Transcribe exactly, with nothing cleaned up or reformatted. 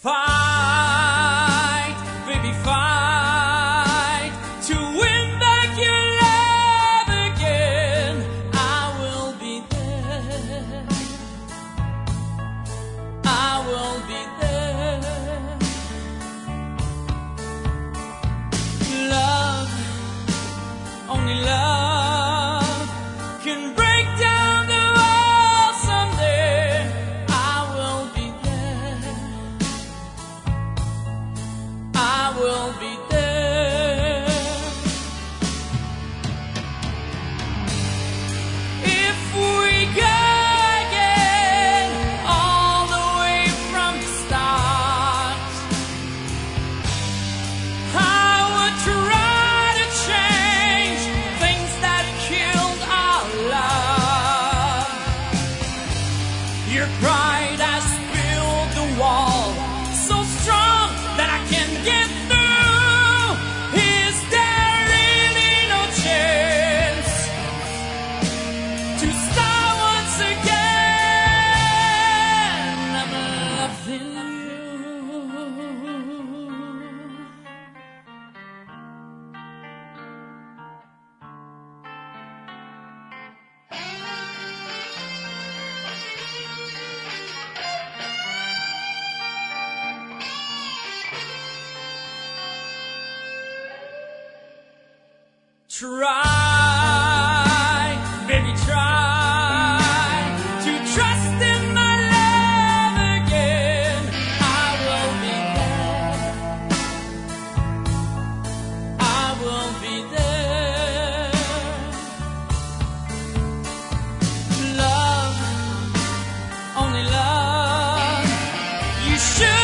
Fight, baby, fight to win back your love again. I will be there. I will be there. Love, only love can break down the wall someday. I will be there. I will be there. If we go again all the way from the start, I would try to change things that killed our love. Your pride has built the wall so strong that I can get through. Is there really no chance to start once again? I'm loving you. Try, baby, try to trust in my love again. I will be there. I will be there. Love, only love. You should.